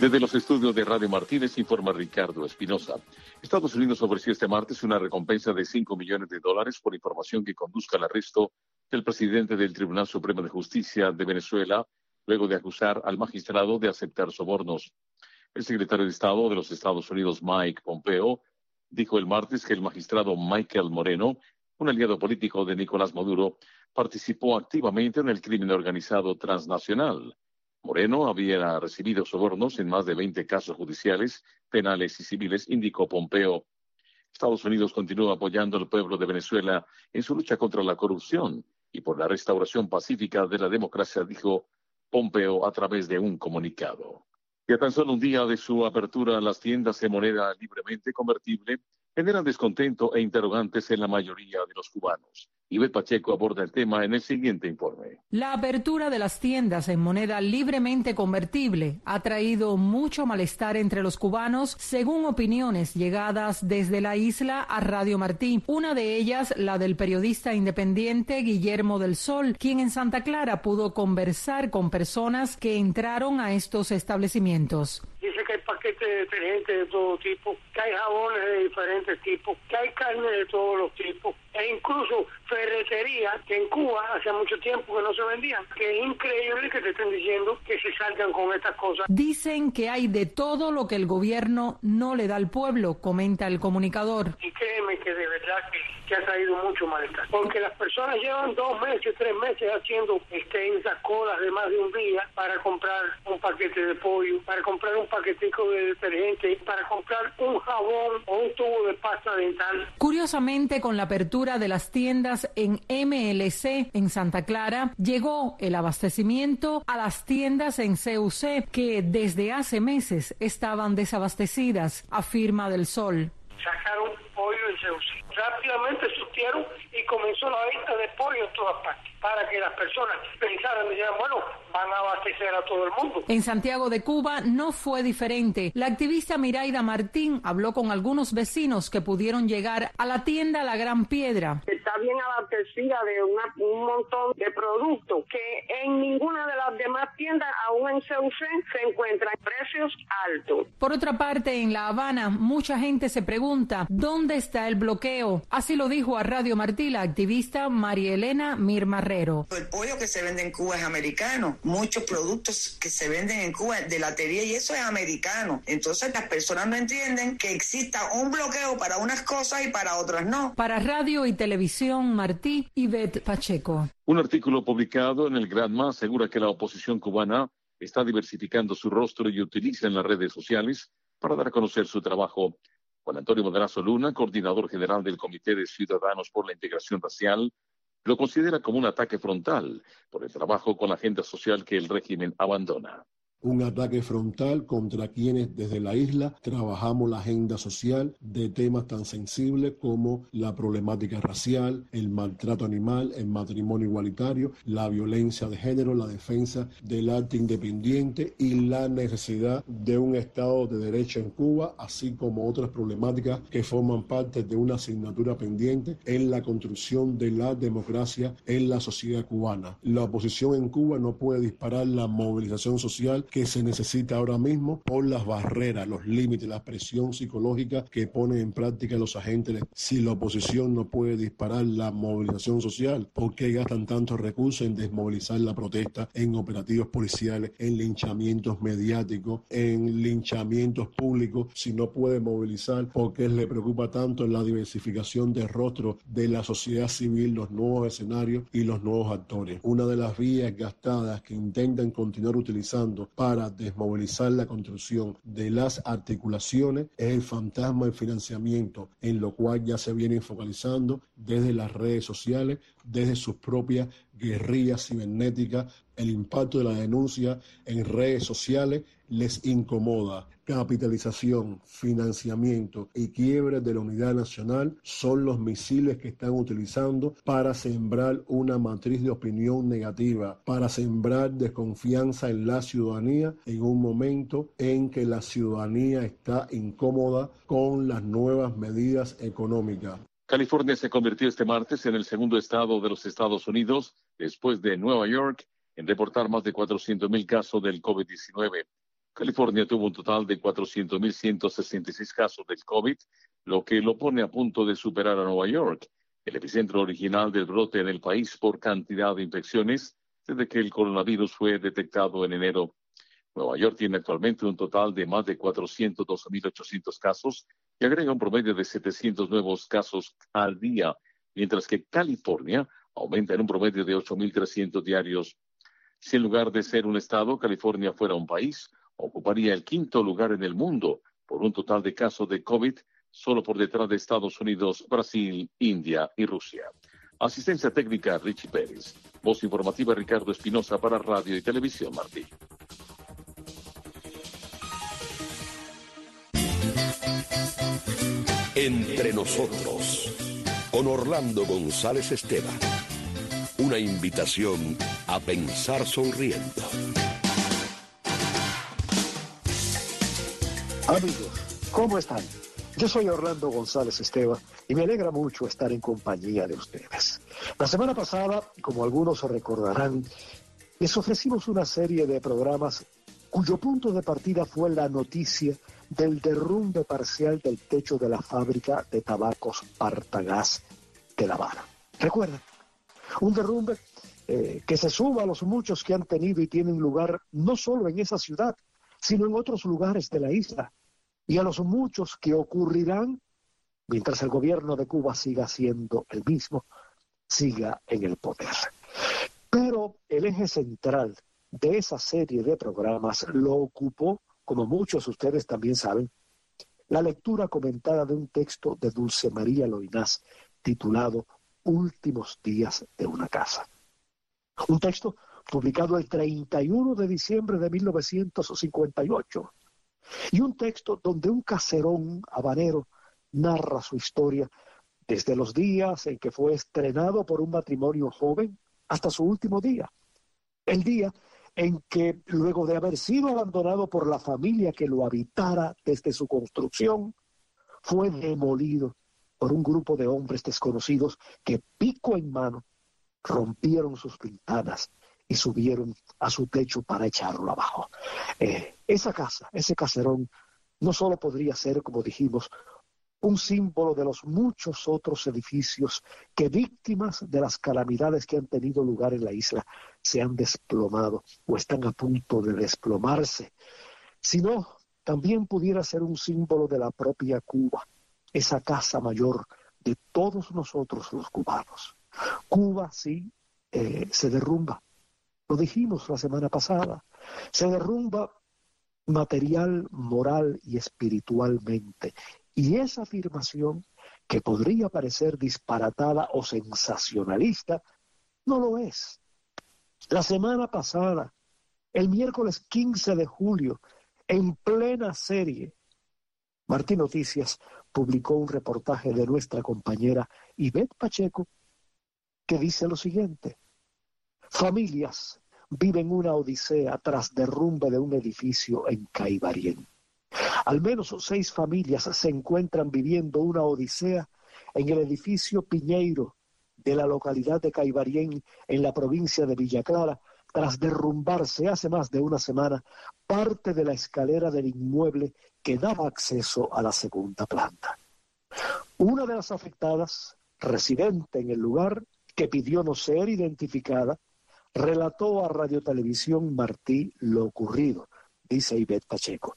Desde los estudios de Radio Martínez informa Ricardo Espinosa. Estados Unidos ofreció este martes una recompensa de $5 millones por información que conduzca al arresto del presidente del Tribunal Supremo de Justicia de Venezuela, luego de acusar al magistrado de aceptar sobornos. El secretario de Estado de los Estados Unidos, Mike Pompeo, dijo el martes que el magistrado Michael Moreno, un aliado político de Nicolás Maduro, participó activamente en el crimen organizado transnacional. Moreno había recibido sobornos en más de 20 casos judiciales, penales y civiles, indicó Pompeo. Estados Unidos continúa apoyando al pueblo de Venezuela en su lucha contra la corrupción y por la restauración pacífica de la democracia, dijo Pompeo a través de un comunicado. Y a tan solo un día de su apertura, las tiendas de moneda libremente convertible generan descontento e interrogantes en la mayoría de los cubanos. Ivette Pacheco aborda el tema en el siguiente informe. La apertura de las tiendas en moneda libremente convertible ha traído mucho malestar entre los cubanos, según opiniones llegadas desde la isla a Radio Martí. Una de ellas, la del periodista independiente Guillermo del Sol, quien en Santa Clara pudo conversar con personas que entraron a estos establecimientos. Dice que hay paquetes de detergentes de todo tipo, que hay jabones de diferentes tipos, que hay carne de todos los tipos, e incluso ferretería que en Cuba hace mucho tiempo que no se vendían, que es increíble que te estén diciendo que se salgan con estas cosas. Dicen que hay de todo lo que el gobierno no le da al pueblo, comenta el comunicador. Y créeme que de verdad que ha traído mucho malestar, porque las personas llevan 2 meses, 3 meses haciendo esas colas de más de un día para comprar un paquete de pollo, para comprar un paquetico de detergente, para comprar un jabón o un tubo de pasta dental. Curiosamente, con la apertura de las tiendas en MLC en Santa Clara, llegó el abastecimiento a las tiendas en CUC, que desde hace meses estaban desabastecidas, afirma Del Sol. Sacaron pollo en CUC. Rápidamente surtieron y comenzó la venta de pollo en todas partes, para que las personas pensaran y dijeran, bueno, van a abastecer a todo el mundo. En Santiago de Cuba no fue diferente. La activista Miraida Martín habló con algunos vecinos que pudieron llegar a la tienda La Gran Piedra. Está bien abastecida de un montón de productos que en ninguna de las demás tiendas, aún en CUC, se encuentran precios altos. Por otra parte, en La Habana, mucha gente se pregunta, ¿dónde está el bloqueo? Así lo dijo a Radio Martí la activista María Elena Mir Marrero. El pollo que se vende en Cuba es americano. Muchos productos que se venden en Cuba de latería y eso es americano. Entonces las personas no entienden que exista un bloqueo para unas cosas y para otras no. Para Radio y Televisión Martí, Ivette Pacheco. Un artículo publicado en el Granma asegura que la oposición cubana está diversificando su rostro y utiliza en las redes sociales para dar a conocer su trabajo. Juan Antonio Madrazo Luna, coordinador general del Comité de Ciudadanos por la Integración Racial, lo considera como un ataque frontal por el trabajo con la agenda social que el régimen abandona. Un ataque frontal contra quienes desde la isla trabajamos la agenda social de temas tan sensibles como la problemática racial, el maltrato animal, el matrimonio igualitario, la violencia de género, la defensa del arte independiente y la necesidad de un Estado de Derecho en Cuba, así como otras problemáticas que forman parte de una asignatura pendiente en la construcción de la democracia en la sociedad cubana. La oposición en Cuba no puede disparar la movilización social que se necesita ahora mismo por las barreras, los límites, la presión psicológica que ponen en práctica los agentes. Si la oposición no puede disparar la movilización social, ¿por qué gastan tantos recursos en desmovilizar la protesta, en operativos policiales, en linchamientos mediáticos, en linchamientos públicos? Si no puede movilizar, ¿por qué le preocupa tanto la diversificación de rostros de la sociedad civil, los nuevos escenarios y los nuevos actores? Una de las vías gastadas que intentan continuar utilizando para desmovilizar la construcción de las articulaciones es el fantasma del financiamiento, en lo cual ya se viene focalizando desde las redes sociales, desde sus propias guerrillas cibernéticas. El impacto de la denuncia en redes sociales les incomoda. Capitalización, financiamiento y quiebre de la unidad nacional son los misiles que están utilizando para sembrar una matriz de opinión negativa, para sembrar desconfianza en la ciudadanía en un momento en que la ciudadanía está incómoda con las nuevas medidas económicas. California se convirtió este martes en el segundo estado de los Estados Unidos, después de Nueva York, en reportar más de 400,000 casos del COVID-19. California tuvo un total de 400.166 casos del COVID, lo que lo pone a punto de superar a Nueva York, el epicentro original del brote en el país por cantidad de infecciones desde que el coronavirus fue detectado en enero. Nueva York tiene actualmente un total de más de 412.800 casos y agrega un promedio de 700 nuevos casos al día, mientras que California aumenta en un promedio de 8.300 diarios. Si en lugar de ser un estado, California fuera un país, ocuparía el 5º lugar en el mundo por un total de casos de COVID, solo por detrás de Estados Unidos, Brasil, India y Rusia. Asistencia técnica, Richie Pérez. Voz informativa, Ricardo Espinosa para Radio y Televisión Martí. Entre nosotros, con Orlando González Esteban. Una invitación a pensar sonriendo. Amigos, ¿cómo están? Yo soy Orlando González Esteban y me alegra mucho estar en compañía de ustedes. La semana pasada, como algunos recordarán, les ofrecimos una serie de programas cuyo punto de partida fue la noticia del derrumbe parcial del techo de la fábrica de tabacos Partagás de La Habana. ¿Recuerdan? Un derrumbe que se suma a los muchos que han tenido y tienen lugar no solo en esa ciudad, sino en otros lugares de la isla, y a los muchos que ocurrirán mientras el gobierno de Cuba siga siendo el mismo, siga en el poder. Pero el eje central de esa serie de programas lo ocupó, como muchos de ustedes también saben, la lectura comentada de un texto de Dulce María Loinás titulado Últimos días de una casa. Un texto publicado el 31 de diciembre de 1958. Y un texto donde un caserón habanero narra su historia desde los días en que fue estrenado por un matrimonio joven hasta su último día. El día en que, luego de haber sido abandonado por la familia que lo habitara desde su construcción, fue demolido por un grupo de hombres desconocidos que, pico en mano, rompieron sus ventanas y subieron a su techo para echarlo abajo. Esa casa, ese caserón, no solo podría ser, como dijimos, un símbolo de los muchos otros edificios que, víctimas de las calamidades que han tenido lugar en la isla, se han desplomado o están a punto de desplomarse, sino también pudiera ser un símbolo de la propia Cuba, esa casa mayor de todos nosotros los cubanos. Cuba, sí, se derrumba. Lo dijimos la semana pasada. Se derrumba material, moral y espiritualmente. Y esa afirmación, que podría parecer disparatada o sensacionalista, no lo es. La semana pasada, el miércoles 15 de julio, en plena serie, Martí Noticias publicó un reportaje de nuestra compañera Ivette Pacheco que dice lo siguiente: familias viven una odisea tras derrumbe de un edificio en Caibarien. Al menos 6 familias se encuentran viviendo una odisea en el edificio Piñeiro de la localidad de Caibarien, en la provincia de Villa Clara, tras derrumbarse hace más de una semana parte de la escalera del inmueble que daba acceso a la segunda planta. Una de las afectadas, residente en el lugar, que pidió no ser identificada, relató a Radio Televisión Martí lo ocurrido, dice Ivette Pacheco.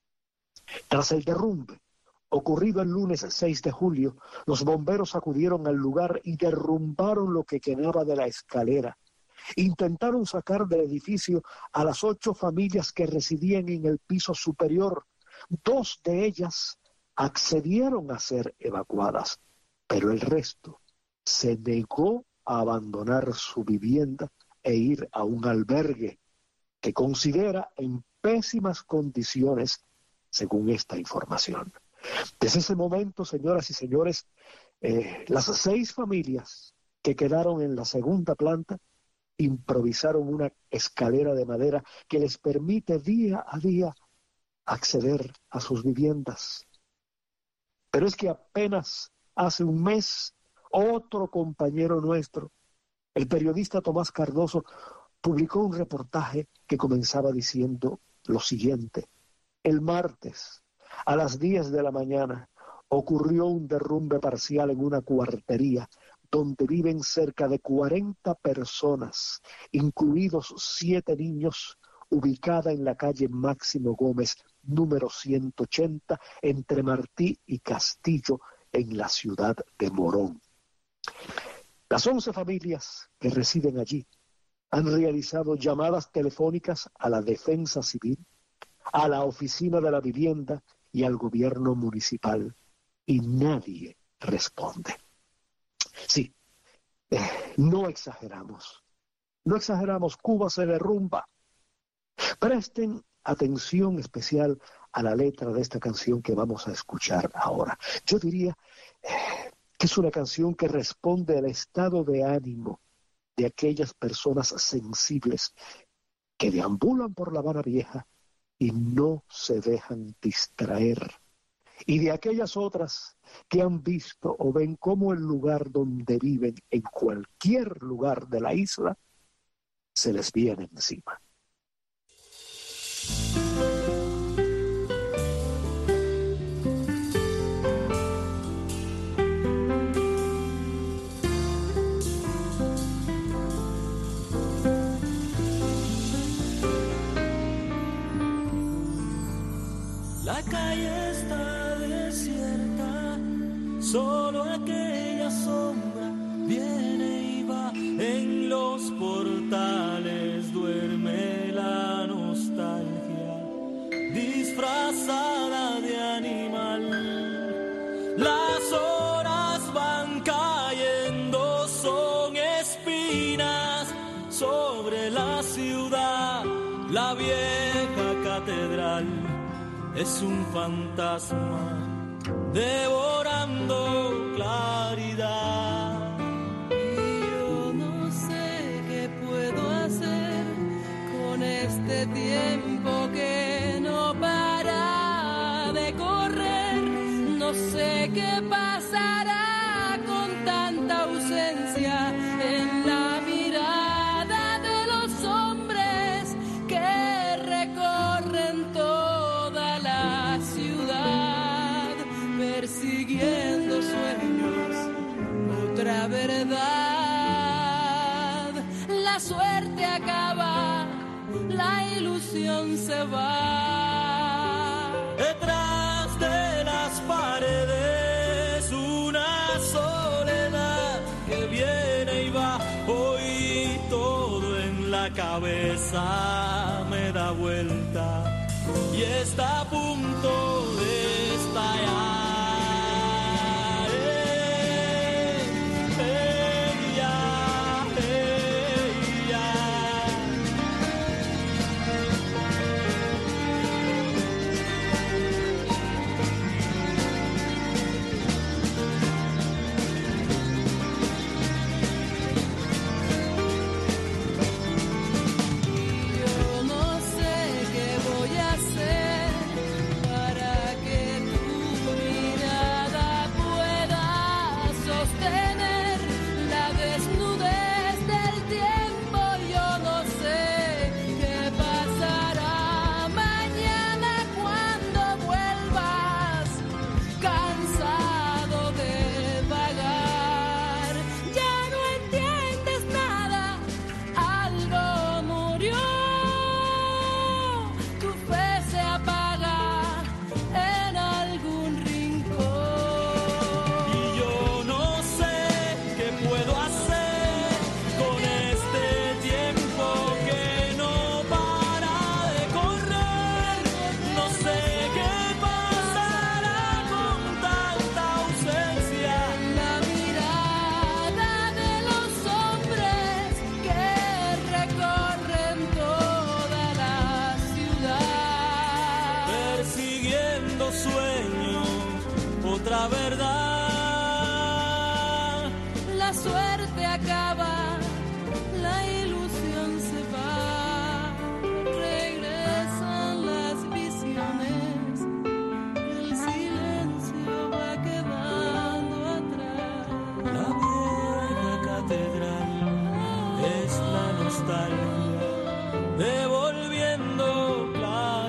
Tras el derrumbe, ocurrido el lunes 6 de julio, los bomberos acudieron al lugar y derrumbaron lo que quedaba de la escalera. Intentaron sacar del edificio a las 8 familias que residían en el piso superior. 2 de ellas accedieron a ser evacuadas, pero el resto se negó a abandonar su vivienda e ir a un albergue que considera en pésimas condiciones, según esta información. Desde ese momento, señoras y señores, las 6 familias que quedaron en la segunda planta improvisaron una escalera de madera que les permite día a día acceder a sus viviendas. Pero es que apenas hace un mes, otro compañero nuestro, el periodista Tomás Cardoso, publicó un reportaje que comenzaba diciendo lo siguiente. El martes, a las 10 de la mañana, ocurrió un derrumbe parcial en una cuartería donde viven cerca de 40 personas, incluidos 7 niños, ubicada en la calle Máximo Gómez, número 180, entre Martí y Castillo, en la ciudad de Morón. Las 11 familias que residen allí han realizado llamadas telefónicas a la Defensa Civil, a la Oficina de la Vivienda y al gobierno municipal, y nadie responde. Sí, no exageramos, Cuba se derrumba. Presten atención especial a la letra de esta canción que vamos a escuchar ahora. Yo diría que es una canción que responde al estado de ánimo de aquellas personas sensibles que deambulan por La Habana Vieja y no se dejan distraer, y de aquellas otras que han visto o ven cómo el lugar donde viven, en cualquier lugar de la isla, se les viene encima. La calle está desierta, solo aquella sombra viene y va. En los portales duerme la nostalgia, disfrazada de animal. Las horas van cayendo, son espinas sobre la ciudad. La vieja catedral es un fantasma devorando claridad. Y yo no sé qué puedo hacer con este tiempo que no para de correr. No sé qué pasará con tanta ausencia en la mirada de los hombres que recorren toda la ciudad, persiguiendo sueños, otra verdad. La suerte acaba, la ilusión se va. Detrás de las paredes una soledad que viene y va. Hoy todo en la cabeza me da vuelta y está a punto de estallar. Yo no sé qué voy a hacer para que tu mirada pueda sostener la desnudez del tiempo. Yo no sé qué pasará mañana cuando vuelvas, cansado de vagar. Ya no entiendes nada, algo murió. Tu fe se apaga en algún rincón. Y yo no sé qué puedo hacer con este tiempo que no para de correr. No sé qué pasará con tanta ausencia. La mirada de los hombres que recorren toda la ciudad, Persiguiendo sueños, otra verdad. la suerte acaba, la ilusión se va. Regresan las visiones, el silencio va quedando atrás. La vieja catedral es la nostalgia devolviendo claridad.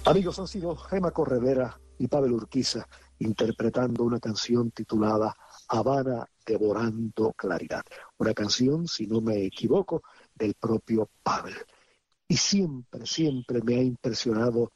Amigos, han sido Gema Corredera y Pavel Urquiza interpretando una canción titulada Habana devorando claridad. Una canción, si no me equivoco, del propio Pavel. Y siempre, siempre me ha impresionado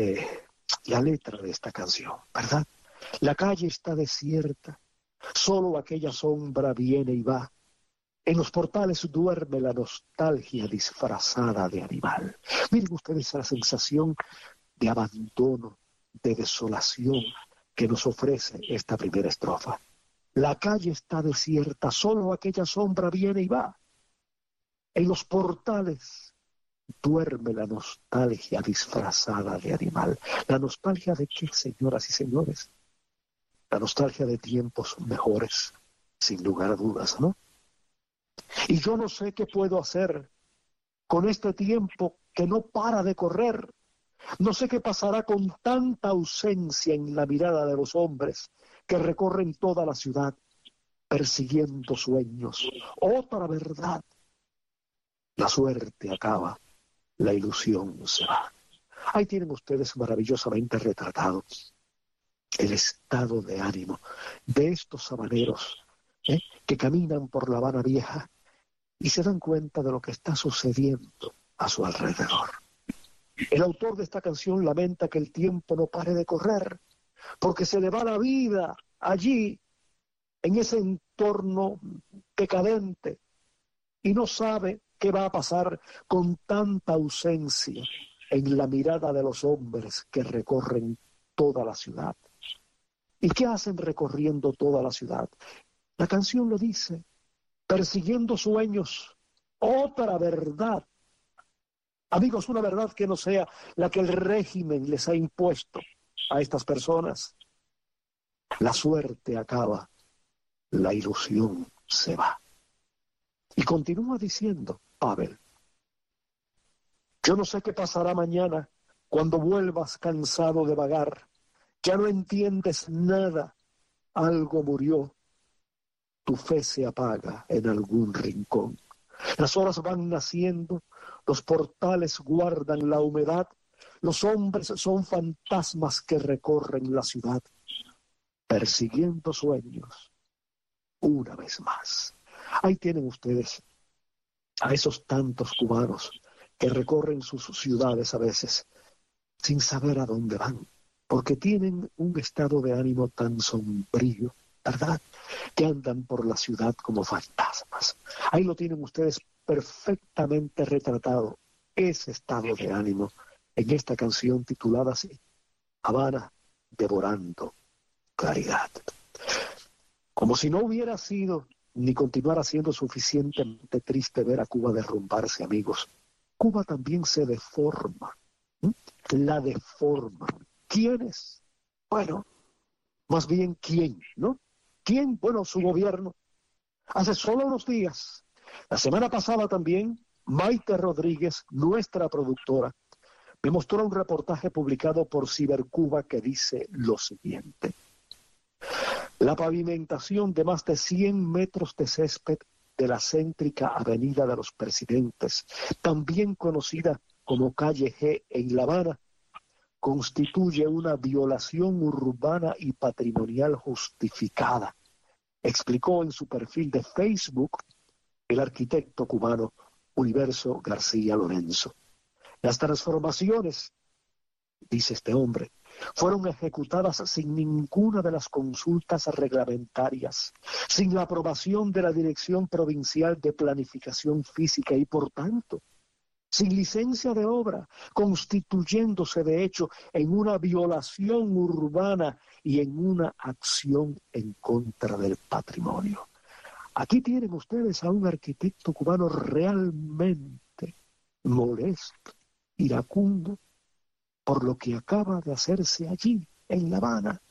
la letra de esta canción, ¿verdad? La calle está desierta, solo aquella sombra viene y va. En los portales duerme la nostalgia disfrazada de animal. Miren ustedes la sensación de abandono, de desolación que nos ofrece esta primera estrofa. La calle está desierta, solo aquella sombra viene y va. En los portales duerme la nostalgia disfrazada de animal. ¿La nostalgia de qué, señoras y señores? La nostalgia de tiempos mejores, sin lugar a dudas, ¿no? Y yo no sé qué puedo hacer con este tiempo que no para de correr. No sé qué pasará con tanta ausencia en la mirada de los hombres que recorren toda la ciudad persiguiendo sueños. Otra verdad. La suerte acaba, la ilusión se va. Ahí tienen ustedes maravillosamente retratado el estado de ánimo de estos habaneros que caminan por La Habana Vieja y se dan cuenta de lo que está sucediendo a su alrededor. El autor de esta canción lamenta que el tiempo no pare de correr, porque se le va la vida allí, en ese entorno decadente, y no sabe qué va a pasar con tanta ausencia en la mirada de los hombres que recorren toda la ciudad. ¿Y qué hacen recorriendo toda la ciudad? La canción lo dice, persiguiendo sueños, otra verdad. Amigos, una verdad que no sea la que el régimen les ha impuesto a estas personas. La suerte acaba, la ilusión se va. Y continúa diciendo Pavel, yo no sé qué pasará mañana cuando vuelvas cansado de vagar. Ya no entiendes nada, algo murió, tu fe se apaga en algún rincón. Las horas van naciendo, los portales guardan la humedad, los hombres son fantasmas que recorren la ciudad, persiguiendo sueños, una vez más. Ahí tienen ustedes a esos tantos cubanos que recorren sus ciudades a veces sin saber a dónde van, porque tienen un estado de ánimo tan sombrío, ¿verdad?, que andan por la ciudad como fantasmas. Ahí lo tienen ustedes perfectamente retratado, ese estado de ánimo, en esta canción titulada así, Habana devorando claridad. Como si no hubiera sido ni continuara siendo suficientemente triste ver a Cuba derrumbarse, amigos, Cuba también se deforma, la deforma. ¿Quiénes? Bueno, más bien ¿quién, no? ¿Quién? Bueno, su gobierno. Hace solo unos días, la semana pasada también, Maite Rodríguez, nuestra productora, me mostró un reportaje publicado por Cibercuba que dice lo siguiente. La pavimentación de más de 100 metros de césped de la céntrica Avenida de los Presidentes, también conocida como Calle G en La Habana, constituye una violación urbana y patrimonial justificada, explicó en su perfil de Facebook el arquitecto cubano Universo García Lorenzo. Las transformaciones, dice este hombre, fueron ejecutadas sin ninguna de las consultas reglamentarias, sin la aprobación de la Dirección Provincial de Planificación Física y, por tanto, sin licencia de obra, constituyéndose de hecho en una violación urbana y en una acción en contra del patrimonio. Aquí tienen ustedes a un arquitecto cubano realmente molesto, iracundo, por lo que acaba de hacerse allí, en La Habana.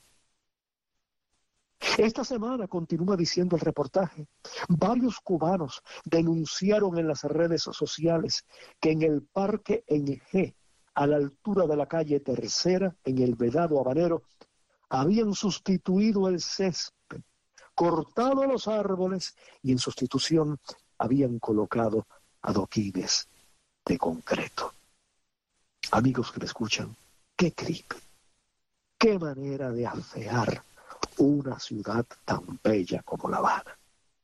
Esta semana, continúa diciendo el reportaje, varios cubanos denunciaron en las redes sociales que en el Parque NG, a la altura de la calle Tercera, en el Vedado Habanero, habían sustituido el césped, cortado los árboles y en sustitución habían colocado adoquines de concreto. Amigos que me escuchan, qué crimen, qué manera de afear una ciudad tan bella como La Habana.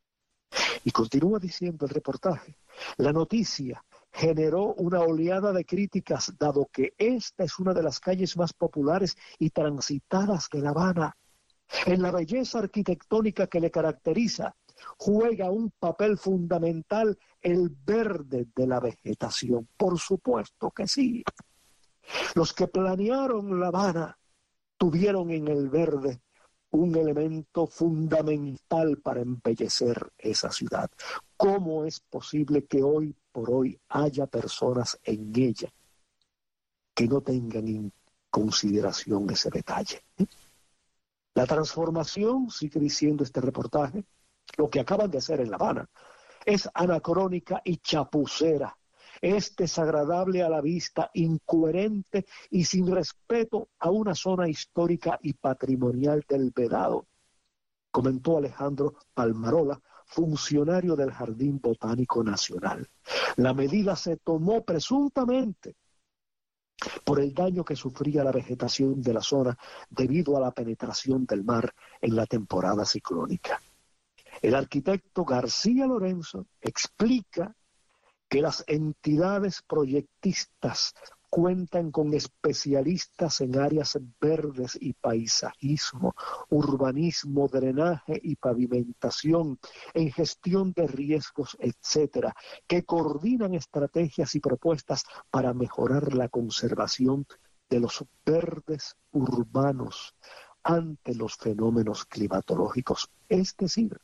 Y continúa diciendo el reportaje, la noticia generó una oleada de críticas, dado que esta es una de las calles más populares y transitadas de La Habana. En la belleza arquitectónica que le caracteriza, juega un papel fundamental el verde de la vegetación. Por supuesto que sí. Los que planearon La Habana tuvieron en el verde un elemento fundamental para embellecer esa ciudad. ¿Cómo es posible que hoy por hoy haya personas en ella que no tengan en consideración ese detalle? La transformación, sigue diciendo este reportaje, lo que acaban de hacer en La Habana, es anacrónica y chapucera. Es desagradable a la vista, incoherente y sin respeto a una zona histórica y patrimonial del Vedado, comentó Alejandro Palmarola, funcionario del Jardín Botánico Nacional. La medida se tomó presuntamente por el daño que sufría la vegetación de la zona debido a la penetración del mar en la temporada ciclónica. El arquitecto García Lorenzo explica que las entidades proyectistas cuentan con especialistas en áreas verdes y paisajismo, urbanismo, drenaje y pavimentación, en gestión de riesgos, etcétera, que coordinan estrategias y propuestas para mejorar la conservación de los verdes urbanos ante los fenómenos climatológicos. Es decir,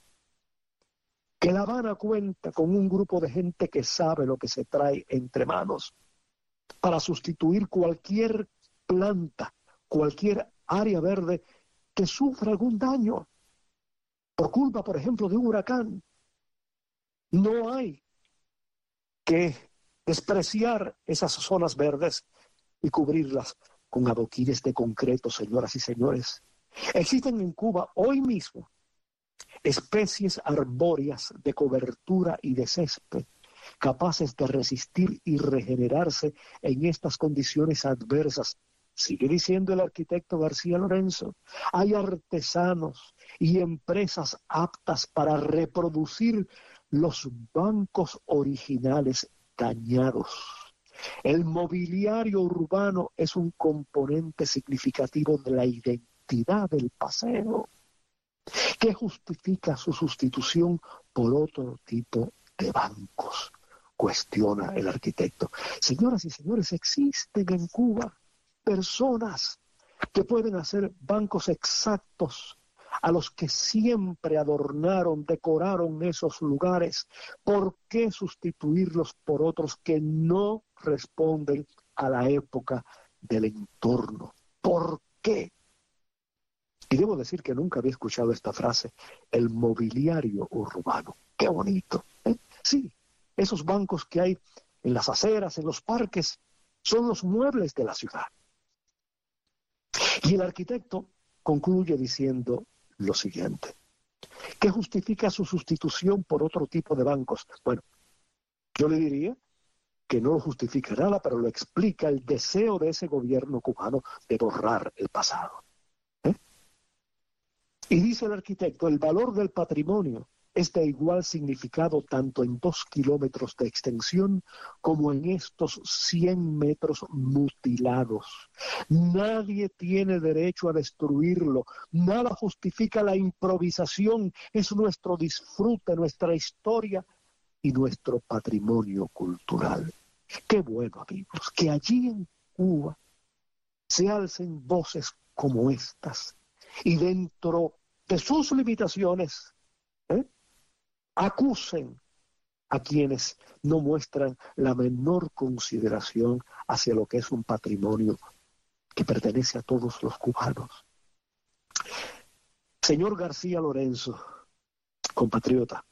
que La Habana cuenta con un grupo de gente que sabe lo que se trae entre manos para sustituir cualquier planta, cualquier área verde que sufra algún daño por culpa, por ejemplo, de un huracán. No hay que despreciar esas zonas verdes y cubrirlas con adoquines de concreto, señoras y señores. Existen en Cuba hoy mismo especies arbóreas de cobertura y de césped capaces de resistir y regenerarse en estas condiciones adversas. Sigue diciendo el arquitecto García Lorenzo, hay artesanos y empresas aptas para reproducir los bancos originales dañados. El mobiliario urbano es un componente significativo de la identidad del paseo, que justifica su sustitución por otro tipo de bancos, cuestiona el arquitecto. Señoras y señores, existen en Cuba personas que pueden hacer bancos exactos a los que siempre adornaron, decoraron esos lugares. ¿Por qué sustituirlos por otros que no responden a la época del entorno? ¿Por qué? Y debo decir que nunca había escuchado esta frase, el mobiliario urbano. ¡Qué bonito! ¿Eh? Sí, esos bancos que hay en las aceras, en los parques, son los muebles de la ciudad. Y el arquitecto concluye diciendo lo siguiente. ¿Qué justifica su sustitución por otro tipo de bancos? Bueno, yo le diría que no lo justifica nada, pero lo explica el deseo de ese gobierno cubano de borrar el pasado. Y dice el arquitecto, el valor del patrimonio es de igual significado tanto en 2 kilómetros de extensión como en estos 100 metros mutilados. Nadie tiene derecho a destruirlo, nada justifica la improvisación, es nuestro disfrute, nuestra historia y nuestro patrimonio cultural. Qué bueno, amigos, que allí en Cuba se alcen voces como estas y dentro de sus limitaciones acusen a quienes no muestran la menor consideración hacia lo que es un patrimonio que pertenece a todos los cubanos. Señor García Lorenzo, compatriota,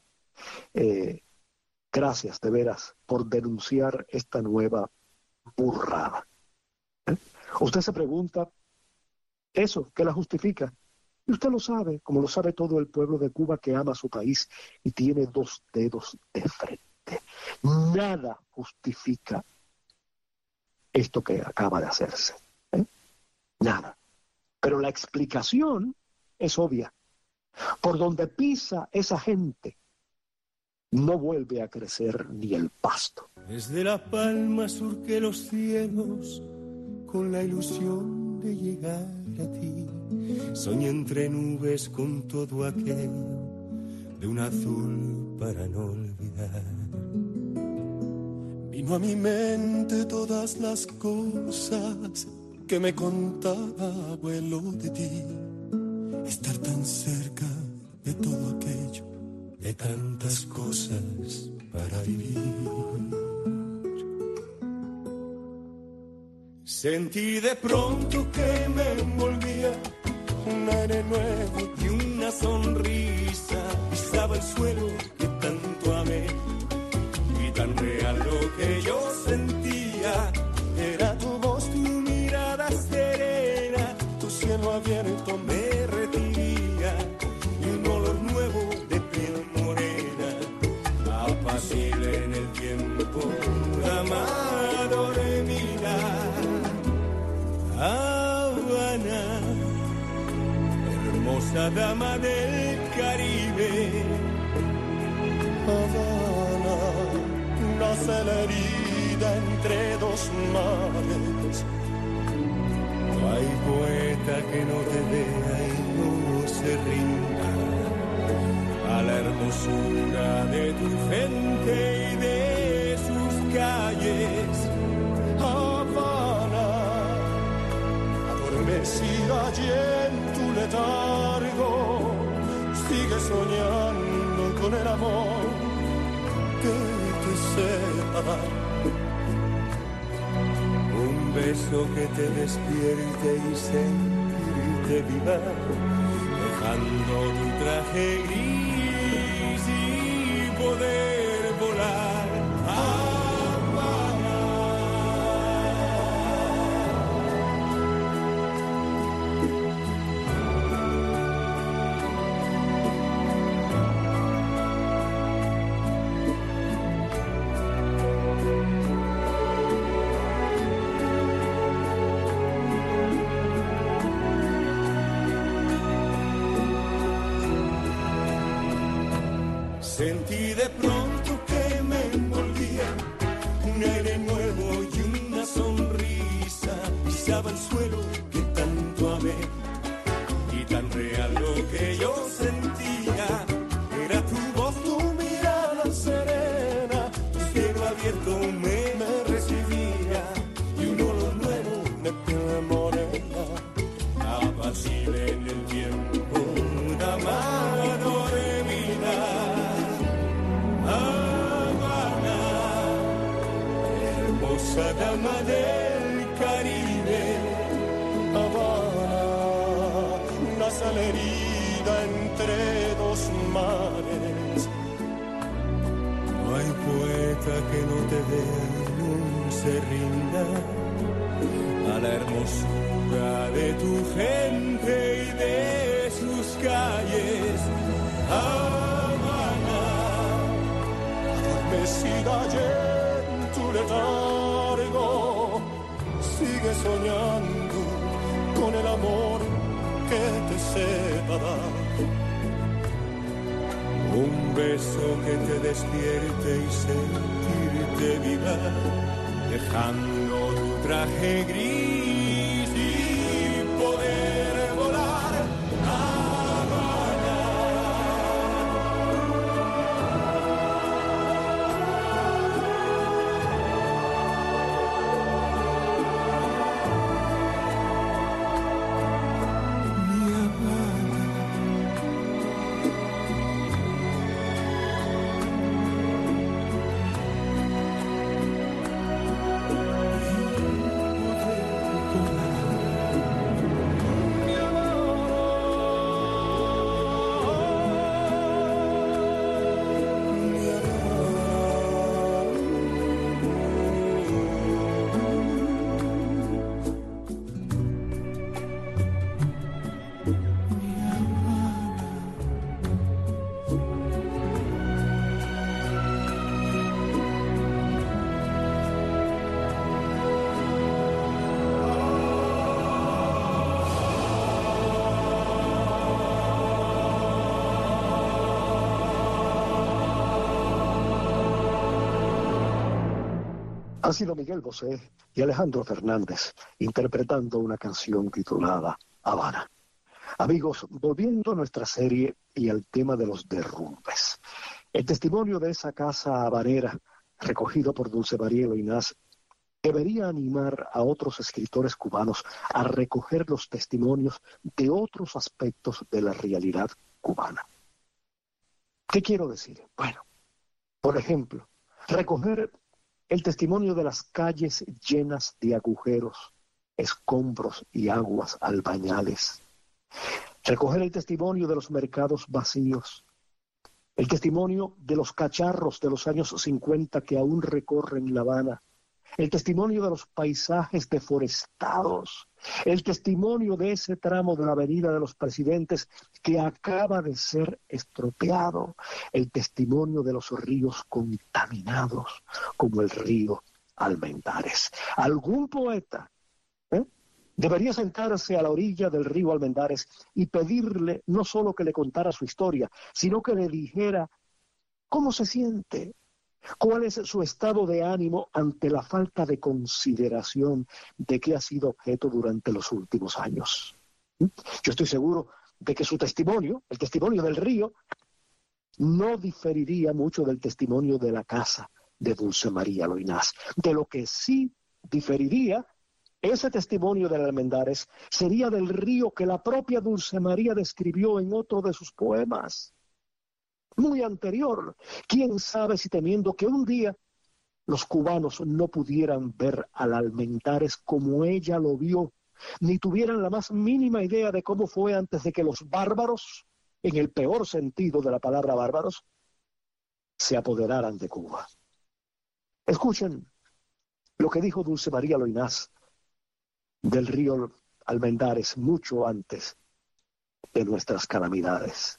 gracias de veras por denunciar esta nueva burrada. Usted se pregunta, ¿eso qué la justifica? Y usted lo sabe, como lo sabe todo el pueblo de Cuba que ama su país y tiene 2 dedos de frente. Nada justifica esto que acaba de hacerse. Nada. Pero la explicación es obvia. Por donde pisa esa gente, no vuelve a crecer ni el pasto. Desde La Palma surqué los cielos con la ilusión de llegar a ti. Soñé entre nubes con todo aquello de un azul para no olvidar. Vino a mi mente todas las cosas que me contaba abuelo de ti. Estar tan cerca de todo aquello, de tantas cosas para vivir. Sentí de pronto que me envolvía un aire nuevo y una sonrisa. Pisaba el suelo que tanto amé y tan real lo que yo sentía. Era tu voz, tu mirada serena, tu cielo abierto me recibía y un olor nuevo de piel morena, apacible en el tiempo, dama dormida. Habana, hermosa dama del Caribe. Habana, nace la herida entre dos mares. No hay poeta que no te vea y no se rinda a la hermosura de tu gente y de sus calles. Habana, adormecida allí en tu letargo, sigue soñando con el amor que te sepa. Un beso que te despierte y sentirte viva, dejando tu traje gris y poder volar. Sentí de pronto que me envolvía un aire nuevo y una sonrisa. Pisaba el suelo que tanto amé y tan real lo que yo sentía. Era tu voz, tu mirada serena, tu cielo abierto me recibía y un olor nuevo de piel morena, apacible en el tiempo, dama dormida. Hermosa dama del Caribe. Habana, nace la herida entre dos mares. No hay poeta que no te vea y no se rinda a la hermosura de tu gente y de sus calles. Habana, adormecida allí en tu letargo, sigue soñando con el amor que te sepa dar. un beso que te despierte y sentirte viva, dejando tu traje gris y poder volar. Han sido Miguel Bosé y Alejandro Fernández interpretando una canción titulada Habana. Amigos, volviendo a nuestra serie y al tema de los derrumbes. El testimonio de esa casa habanera, recogido por Dulce María Loynaz, debería animar a otros escritores cubanos a recoger los testimonios de otros aspectos de la realidad cubana. ¿Qué quiero decir? Bueno, por ejemplo, recoger el testimonio de las calles llenas de agujeros, escombros y aguas albañales. Recoger el testimonio de los mercados vacíos. El testimonio de los cacharros de los años 50 que aún recorren La Habana. El testimonio de los paisajes deforestados. El testimonio de ese tramo de la Avenida de los Presidentes que acaba de ser estropeado. El testimonio de los ríos contaminados, como el río Almendares. Algún poeta debería sentarse a la orilla del río Almendares y pedirle no solo que le contara su historia, sino que le dijera cómo se siente, cuál es su estado de ánimo ante la falta de consideración de que ha sido objeto durante los últimos años. Yo estoy seguro de que su testimonio, el testimonio del río, no diferiría mucho del testimonio de la casa de Dulce María Loynaz. De lo que sí diferiría ese testimonio del Almendares sería del río que la propia Dulce María describió en otro de sus poemas, muy anterior. Quién sabe si temiendo que un día los cubanos no pudieran ver al Almendares como ella lo vio, ni tuvieran la más mínima idea de cómo fue antes de que los bárbaros, en el peor sentido de la palabra bárbaros, se apoderaran de Cuba. Escuchen lo que dijo Dulce María Loynaz del río Almendares mucho antes de nuestras calamidades.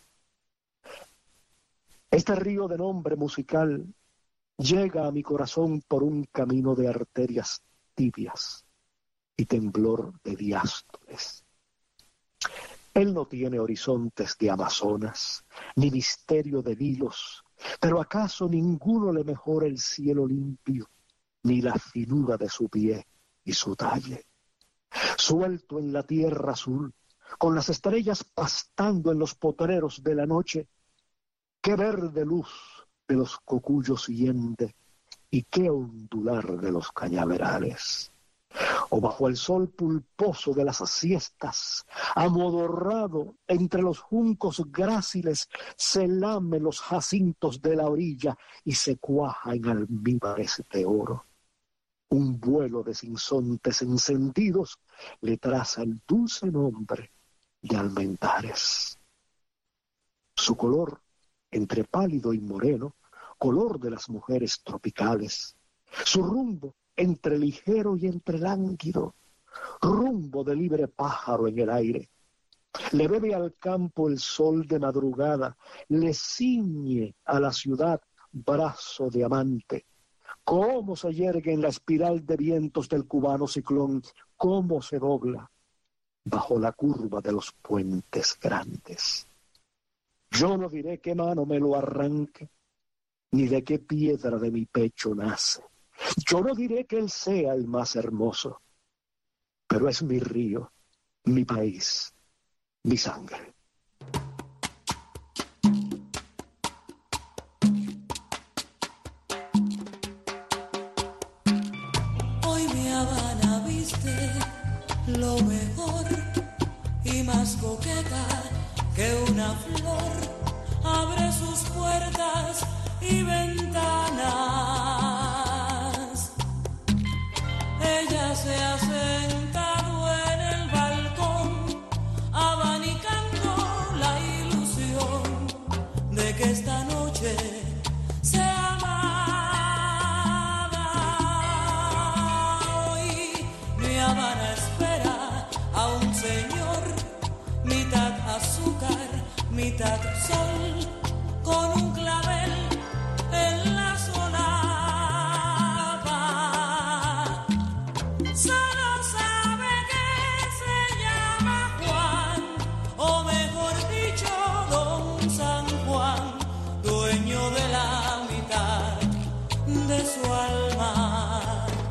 Este río de nombre musical llega a mi corazón por un camino de arterias tibias y temblor de diástoles. Él no tiene horizontes de Amazonas, ni misterio de Nilos, pero acaso ninguno le mejora el cielo limpio, ni la finura de su pie y su talle. Suelto en la tierra azul, con las estrellas pastando en los potreros de la noche, qué verde luz de los cocuyos hiende y qué ondular de los cañaverales. O bajo el sol pulposo de las siestas, amodorrado entre los juncos gráciles, se lame los jacintos de la orilla y se cuaja en almíbares de oro. Un vuelo de sinsontes encendidos le traza el dulce nombre de Almendares. Su color, entre pálido y moreno, color de las mujeres tropicales. Su rumbo, entre ligero y entre lánguido, rumbo de libre pájaro en el aire. Le bebe al campo el sol de madrugada, le ciñe a la ciudad brazo de amante. Cómo se yergue en la espiral de vientos del cubano ciclón, cómo se dobla bajo la curva de los puentes grandes. Yo no diré qué mano me lo arranque, ni de qué piedra de mi pecho nace. Yo no diré que él sea el más hermoso, pero es mi río, mi país, mi sangre. Hoy mi Habana viste lo mejor y más coqueta que una flor. Abre sus puertas y ventanas. Ella se ha sentado en el balcón, abanicando la ilusión de que esta noche sea amada. Hoy mi Habana espera a un señor, mitad azúcar, mitad sol, con un clavel en la solapa. Solo sabe que se llama Juan, o mejor dicho, Don San Juan, dueño de la mitad de su alma.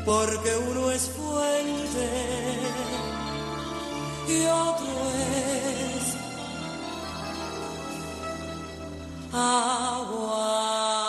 porque uno es fuente y otro es agua.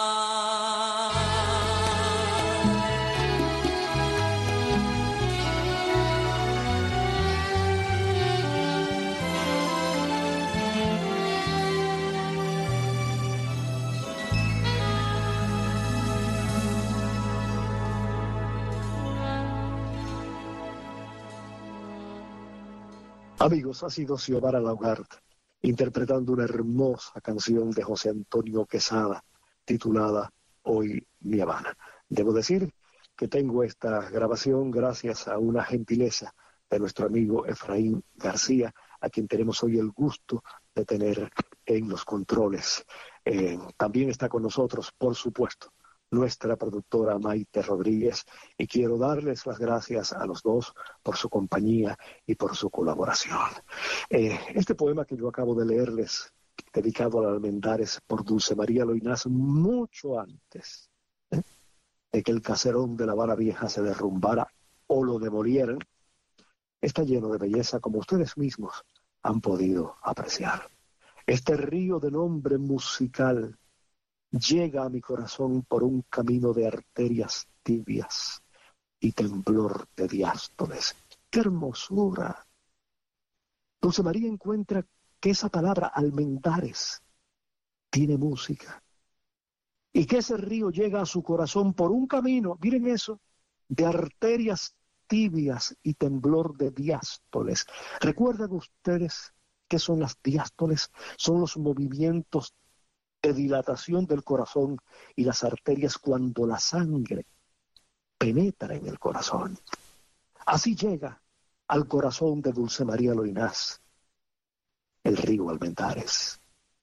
Amigos, ha sido Xiomara Laugart interpretando una hermosa canción de José Antonio Quesada titulada Hoy Mi Habana. Debo decir que tengo esta grabación gracias a una gentileza de nuestro amigo Efraín García, a quien tenemos hoy el gusto de tener en los controles. También está con nosotros, por supuesto, nuestra productora Maite Rodríguez, y quiero darles las gracias a los dos por su compañía y por su colaboración. Este poema que yo acabo de leerles, dedicado al Almendares por Dulce María Loynaz, mucho antes de que el caserón de La Habana Vieja se derrumbara o lo demolieran, está lleno de belleza, como ustedes mismos han podido apreciar. Este río de nombre musical llega a mi corazón por un camino de arterias tibias y temblor de diástoles. ¡Qué hermosura! Dulce María encuentra que esa palabra Almendares tiene música y que ese río llega a su corazón por un camino, miren eso, de arterias tibias y temblor de diástoles. ¿Recuerdan ustedes qué son las diástoles? Son los movimientos de dilatación del corazón y las arterias cuando la sangre penetra en el corazón. Así llega al corazón de Dulce María Loynaz el río Almendares.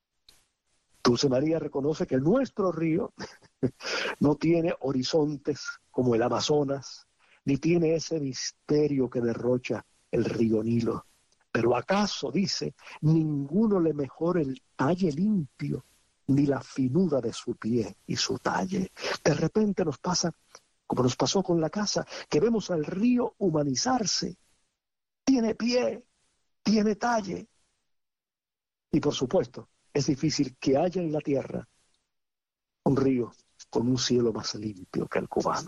Dulce María reconoce que nuestro río no tiene horizontes como el Amazonas, ni tiene ese misterio que derrocha el río Nilo. Pero acaso, dice, ninguno le mejora el talle limpio, ni la finura de su pie y su talle. De repente nos pasa, como nos pasó con la casa, que vemos al río humanizarse. Tiene pie, tiene talle. Y por supuesto, es difícil que haya en la tierra un río con un cielo más limpio que el cubano.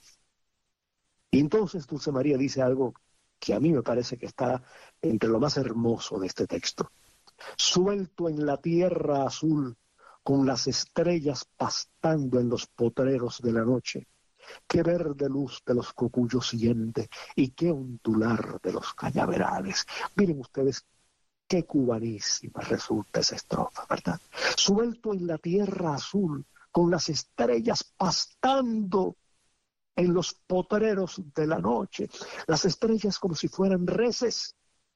Y entonces Dulce María dice algo que a mí me parece que está entre lo más hermoso de este texto. Suelto en la tierra azul, con las estrellas pastando en los potreros de la noche, qué verde luz de los cocuyos siente y qué ondular de los cañaverales. Miren ustedes qué cubanísima resulta esa estrofa, ¿verdad? Suelto en la tierra azul, con las estrellas pastando en los potreros de la noche. Las estrellas como si fueran reses,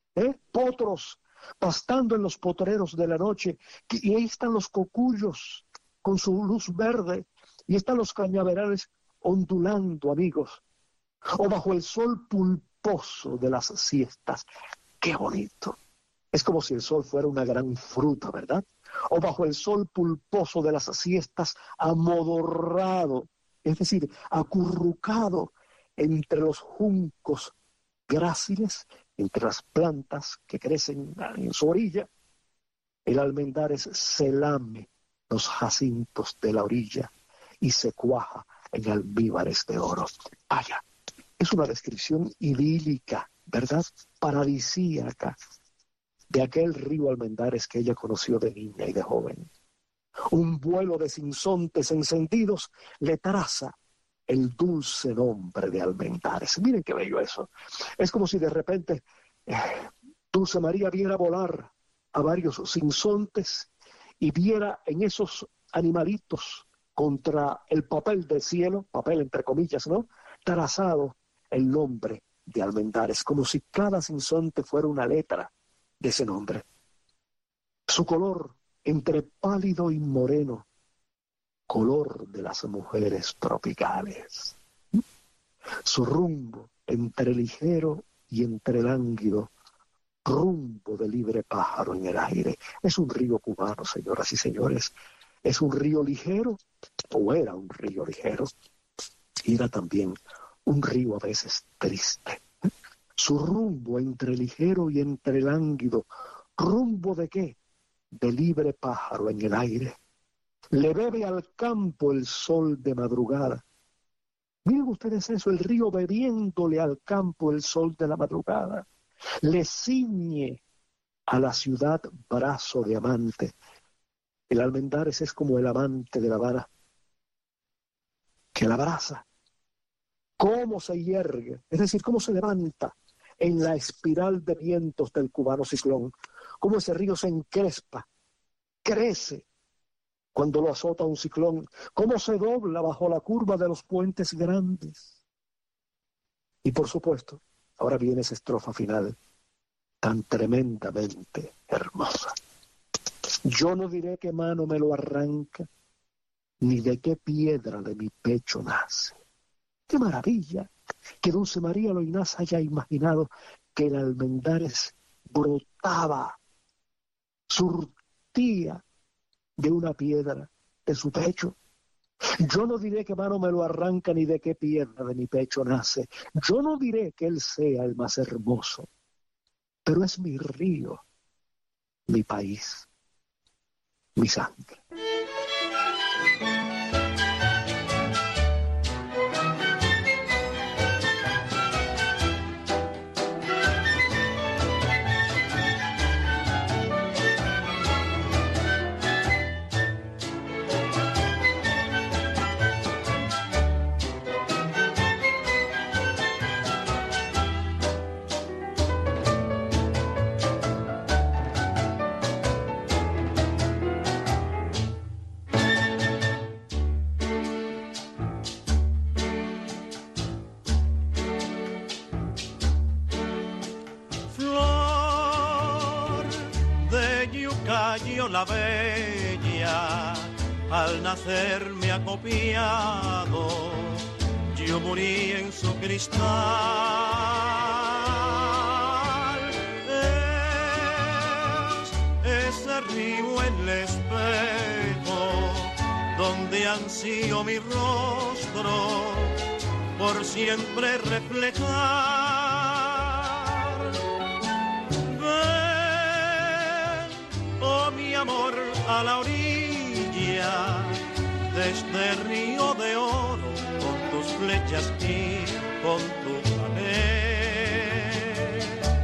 potros, pastando en los potreros de la noche, y ahí están los cocuyos con su luz verde, y están los cañaverales ondulando, amigos, o bajo el sol pulposo de las siestas. ¡Qué bonito! Es como si el sol fuera una gran fruta, ¿verdad? O bajo el sol pulposo de las siestas, amodorrado, es decir, acurrucado entre los juncos gráciles, entre las plantas que crecen en su orilla, el Almendares se lame los jacintos de la orilla y se cuaja en almíbares de oro. Vaya, es una descripción idílica, ¿verdad? Paradisíaca de aquel río Almendares que ella conoció de niña y de joven. Un vuelo de sinsontes encendidos le traza el dulce nombre de Almendares. Miren qué bello eso. Es como si de repente Dulce María viera volar a varios sinsontes y viera en esos animalitos contra el papel del cielo, papel entre comillas, ¿no?, trazado el nombre de Almendares, como si cada sinsonte fuera una letra de ese nombre. Su color entre pálido y moreno, color de las mujeres tropicales. Su rumbo entre ligero y entre lánguido, rumbo de libre pájaro en el aire. Es un río cubano, señoras y señores. Es un río ligero, o era un río ligero, y era también Un río a veces triste. Su rumbo entre ligero y entre lánguido. ¿Rumbo de qué? De libre pájaro en el aire. Le bebe al campo el sol de madrugada. Miren ustedes eso, el río bebiéndole al campo el sol de la madrugada. Le ciñe a la ciudad brazo de amante. El Almendares es como el amante de La Habana, que la abraza. Cómo se hiergue, es decir, cómo se levanta en la espiral de vientos del cubano ciclón. Cómo ese río se encrespa, crece cuando lo azota un ciclón. Cómo se dobla bajo la curva de los puentes grandes. Y por supuesto, ahora viene esa estrofa final, tan tremendamente hermosa. Yo no diré qué mano me lo arranca, ni de qué piedra de mi pecho nace. ¡Qué maravilla! Que Dulce María Loynaz haya imaginado que el Almendares brotaba, surtía de una piedra de su pecho. Yo no diré qué mano me lo arranca, ni de qué piedra de mi pecho nace. Yo no diré que él sea el más hermoso, pero es mi río, mi país, mi sangre. La bella, al nacer me ha copiado, yo morí en su cristal. Es ese río en el espejo, donde ansío mi rostro, por siempre reflejar. Amor a la orilla de este río de oro, con tus flechas y con tu pared.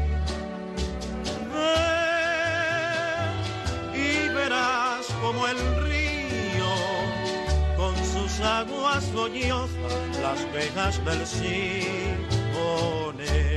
Ven y verás como el río, con sus aguas sollozas, las vegas del Simonet.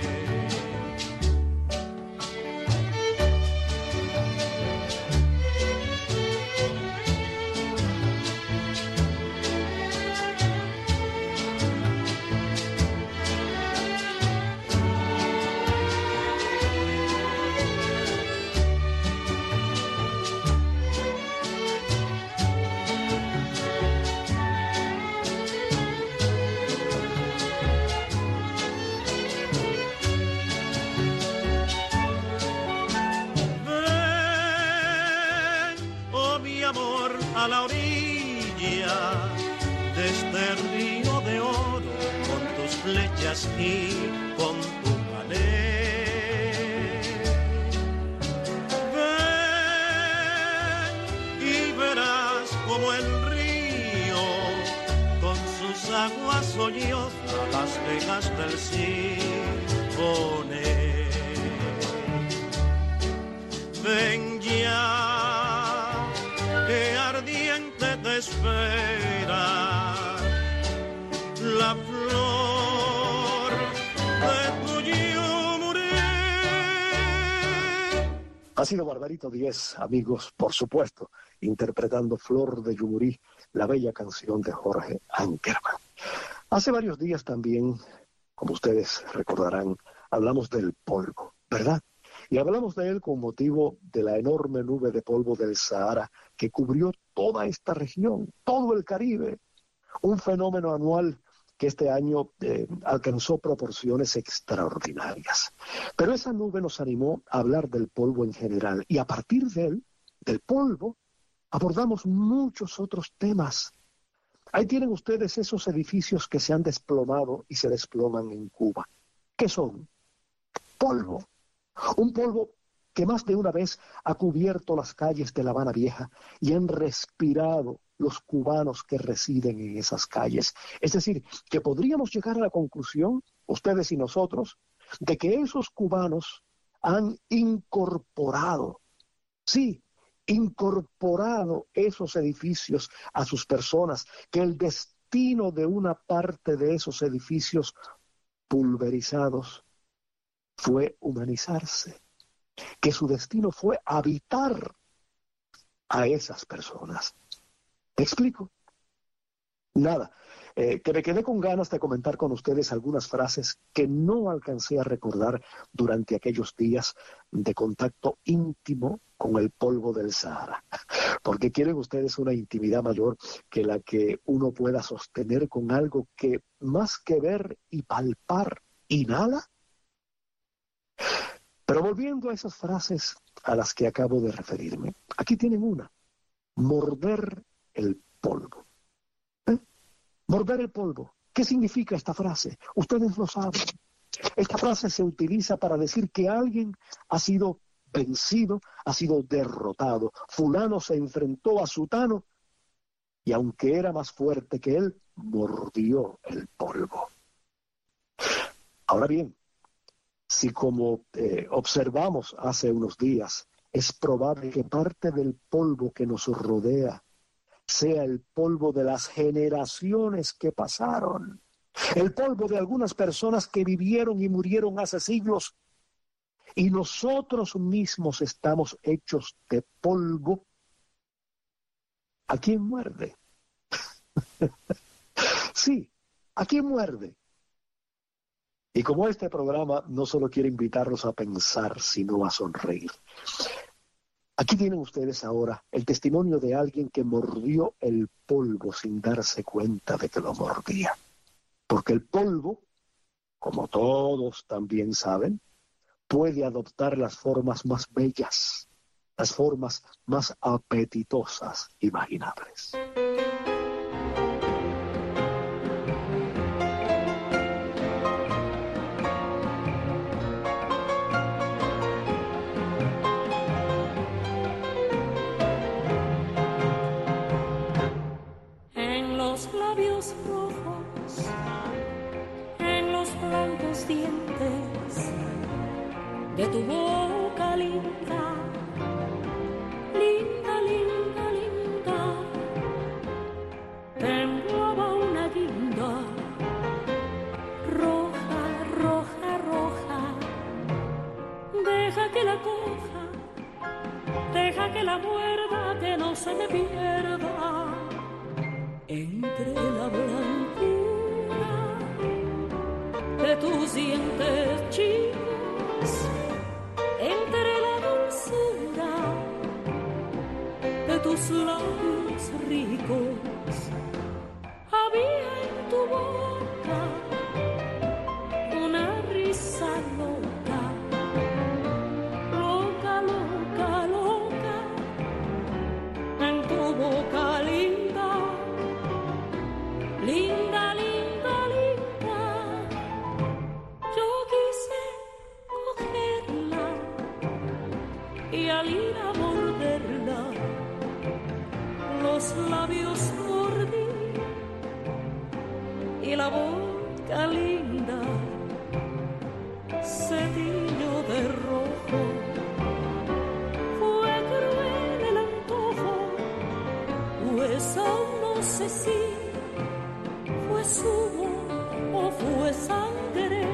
A la orilla de este río de oro, con tus flechas y con tu pared. Ven y verás como el río, con sus aguas sollozas, las vegas del Simonet. Ven ya, que ardiente te espera la flor de tu yumuré. Ha sido Barbarito Díez, amigos, por supuesto, interpretando Flor de Yumurí, la bella canción de Jorge Ankerman. Hace varios días también, como ustedes recordarán, hablamos del polvo, ¿verdad? Y hablamos de él con motivo de la enorme nube de polvo del Sahara que cubrió toda esta región, todo el Caribe. Un fenómeno anual que este año alcanzó proporciones extraordinarias. Pero esa nube nos animó a hablar del polvo en general. Y a partir de él, del polvo, abordamos muchos otros temas. Ahí tienen ustedes esos edificios que se han desplomado y se desploman en Cuba. ¿Qué son? Polvo. Un polvo que más de una vez ha cubierto las calles de La Habana Vieja y han respirado los cubanos que residen en esas calles. Es decir, que podríamos llegar a la conclusión, ustedes y nosotros, de que esos cubanos han incorporado, sí, incorporado esos edificios a sus personas, que el destino de una parte de esos edificios pulverizados fue humanizarse, que su destino fue habitar a esas personas. ¿Me explico? Nada, que me quedé con ganas de comentar con ustedes algunas frases que no alcancé a recordar durante aquellos días de contacto íntimo con el polvo del Sahara, porque quieren ustedes una intimidad mayor que la que uno pueda sostener con algo que más que ver y palpar inhala. Pero volviendo a esas frases a las que acabo de referirme, aquí tienen una: morder el polvo. Morder el polvo. ¿Qué significa esta frase? Ustedes lo saben. Esta frase se utiliza para decir que alguien ha sido vencido, ha sido derrotado. Fulano se enfrentó a sutano y aunque era más fuerte que él, mordió el polvo. Ahora bien, si como observamos hace unos días, es probable que parte del polvo que nos rodea sea el polvo de las generaciones que pasaron, el polvo de algunas personas que vivieron y murieron hace siglos, y nosotros mismos estamos hechos de polvo, ¿a quién muerde? Sí, ¿a quién muerde? Y como este programa no solo quiere invitarlos a pensar, sino a sonreír, aquí tienen ustedes ahora el testimonio de alguien que mordió el polvo sin darse cuenta de que lo mordía. Porque el polvo, como todos también saben, puede adoptar las formas más bellas, las formas más apetitosas imaginables. Dientes de tu boca linda, linda, linda, linda, temblaba una guinda, roja, roja, roja. Deja que la coja, deja que la muerda, que no se me pierda entre la blancura de tus dientes chicos, entre la dulzura de tus labios ricos. Había en tu boca una risa loca, loca, loca, loca, en tu boca linda, linda, linda. Y al ir a morderla, los labios mordí y la boca linda se tiñó de rojo. Fue cruel el antojo, pues aún no sé si fue zumo o fue sangre.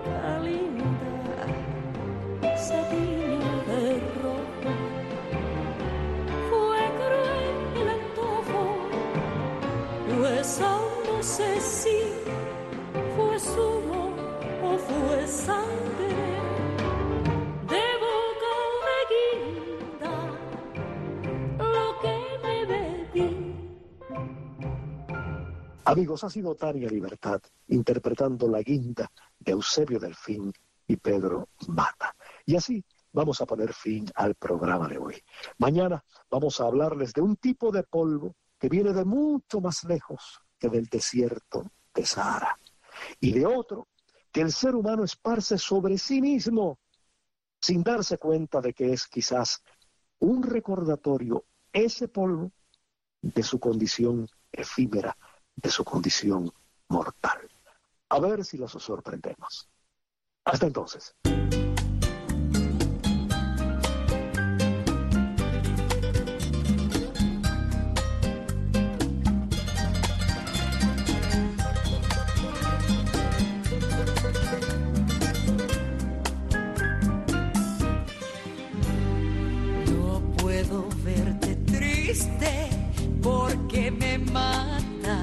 boca linda, sabina de rojo. Fue cruel el antojo, pues aún no sé si fue zumo o fue sangre de boca de guinda lo que me bebí. Amigos, ha sido Tania Libertad interpretando La Guinda de Eusebio Delfín y Pedro Mata. Y así vamos a poner fin al programa de hoy. Mañana vamos a hablarles de un tipo de polvo que viene de mucho más lejos que del desierto de Sahara, y de otro que el ser humano esparce sobre sí mismo sin darse cuenta de que es quizás un recordatorio, ese polvo, de su condición efímera, de su condición mortal. A ver si los sorprendemos. Hasta entonces. No puedo verte triste porque me mata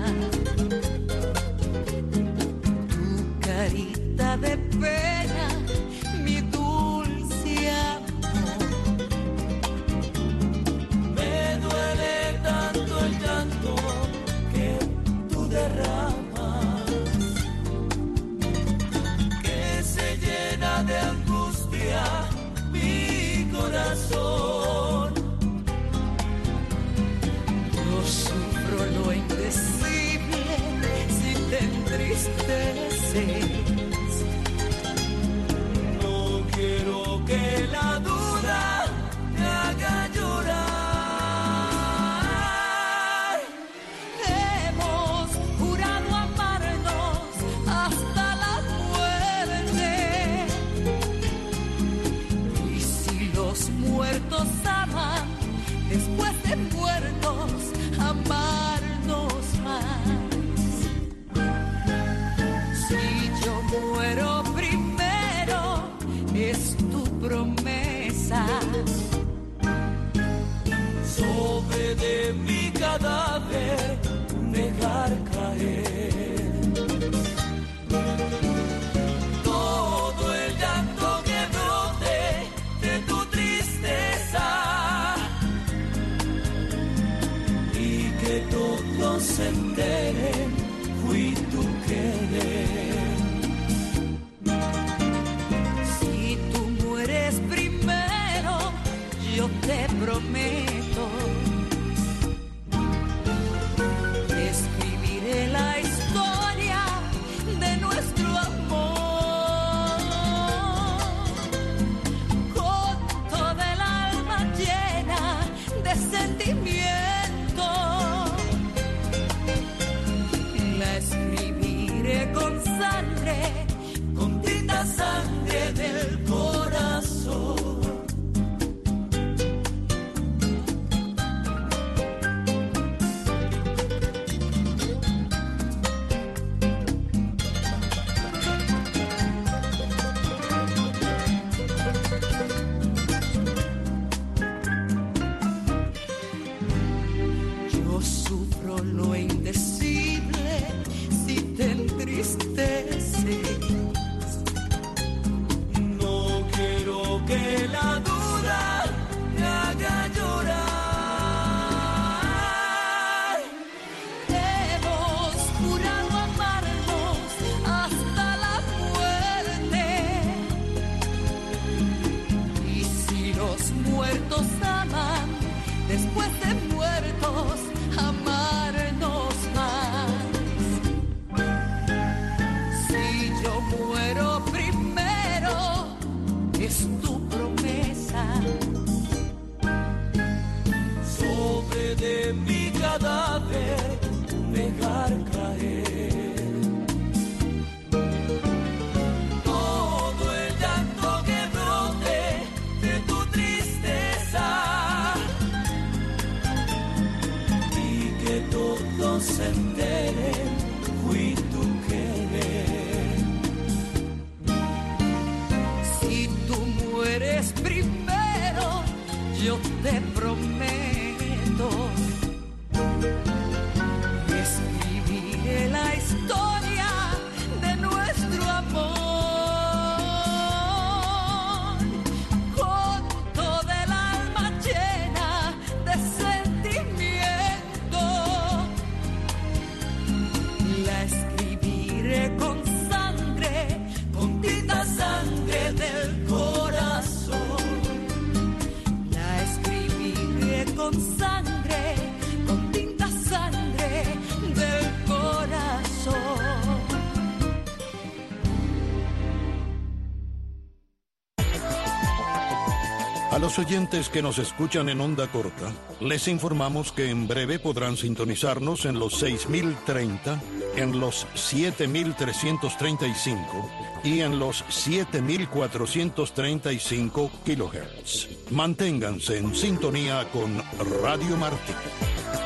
tu carita de pena, mi dulce amor. Me duele tanto el llanto que tú derramas, que se llena de angustia mi corazón. Yo sufro lo indecible si te entristeces. No quiero que la duda te haga llorar. Hemos jurado amarnos hasta la muerte. Y si los muertos aman, después de muertos, amarnos más. Si yo muero primero, es tu promesa. Sobre de mi cadáver, dejar caer todo el llanto que brote de tu tristeza, y que todos se enteren, fui tu querer. Si tú mueres primero, yo te prometo, escribiré la historia de nuestro amor con toda el alma llena de sentimiento. La escribiré con sangre, con tinta sangre del corazón. yo te prometo, escribiré la historia de nuestro amor con toda el alma llena de sentimiento. La escribiré con sangre, con tinta sangre del corazón. La escribiré con sangre, con tinta sangre del corazón. A los oyentes que nos escuchan en onda corta, les informamos que en breve podrán sintonizarnos en los 6030, en los 7335 y en los 7435 kHz. Manténganse en sintonía con Radio Martí.